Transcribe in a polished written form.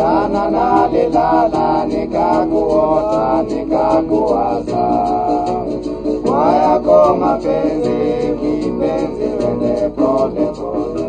Jana nalilala nikakuota nikakuwaza, kwa yako mapenzi kipenzi wende pole pole.